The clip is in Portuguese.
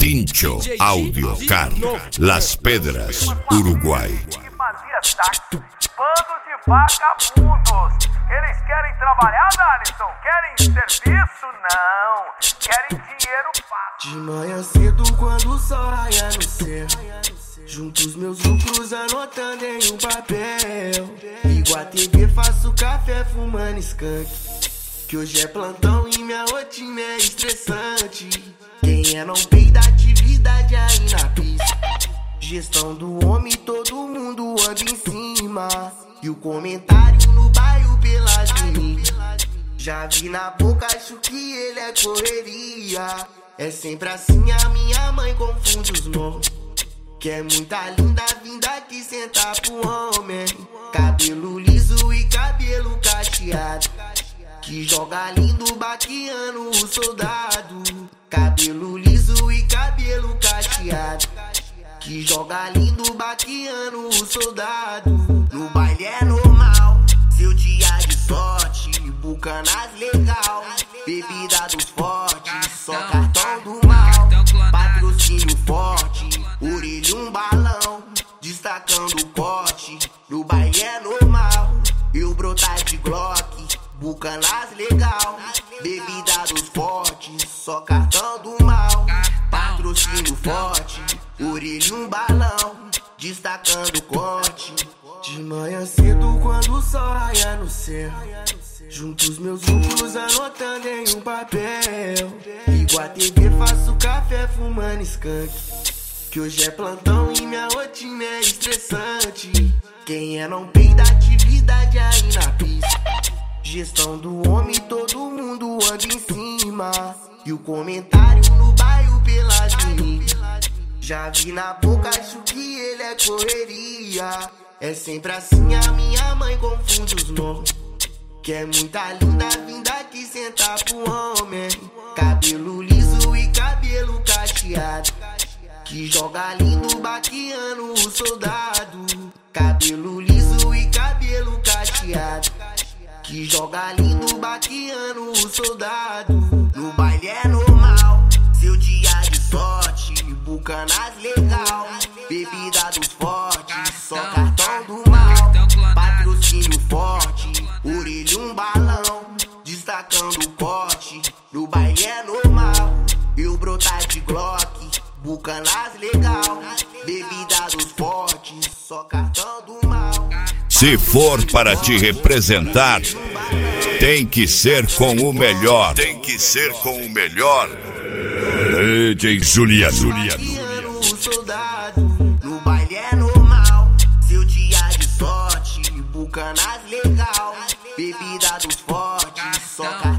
Tincho Audio Car, Las Pedras, Uruguai. Bando de vagabundos. Eles querem trabalhar, Dalisson? Querem serviço? Não. Querem dinheiro fácil. De manhã cedo, quando o sol raia no céu, junto os meus lucros anotando em um papel. Ligo a TV, faço café fumando skunk, que hoje é plantão e minha rotina é estressante. Quem é não peida, atividade aí na pista. Gestão do homem, todo mundo anda em cima. E o comentário no bairro pelas meninas. Já vi na boca, acho que ele é correria. É sempre assim, a minha mãe confunde os nomes. Que é muita linda vinda aqui sentar pro homem. Cabelo liso e cabelo cacheado, que joga lindo baqueando o soldado. Cabelo liso e cabelo cacheado, que joga lindo baqueando o soldado. No baile é normal, seu dia de sorte, bucanas legal, bebida dos fortes, só cartão do mal, patrocínio forte, orelha um balão, destacando o corte. No baile é normal, eu brotar de Glock, bucanas legal, bebida dos fortes, só cartão do mal, patrocínio forte, orelha um balão, destacando o corte. De manhã cedo, quando o sol raia no céu, junto os meus lucros anotando em um papel. Ligo a TV, faço café fumando skunk, que hoje é plantão e minha rotina é estressante. Quem é não peida, atividade aí na pista. Gestão do homem, todo mundo anda em cima. E o comentário no bairro pelas meninas. Já vi na boca, acho que ele é correria. É sempre assim, a minha mãe confunde os nomes. Que é muita linda vinda aqui sentar pro homem. Cabelo liso e cabelo cacheado, que joga lindo baqueando o soldado. Cabelo liso e cabelo cacheado, que joga lindo baqueando o soldado. No baile é normal, seu dia de sorte, bucanas legal, bebida dos fortes, só cartão do mal, patrocínio forte, orelha um balão, destacando o corte. No baile é normal, eu brotar de Glock, bucanas legal, bebida dos fortes, só cartão do mal. Se for para te representar, tem que ser com o melhor. Tem que ser com o melhor. DJ Juliano. No baile é normal, seu dia de sorte, bucanas legal, bebida dos fortes, só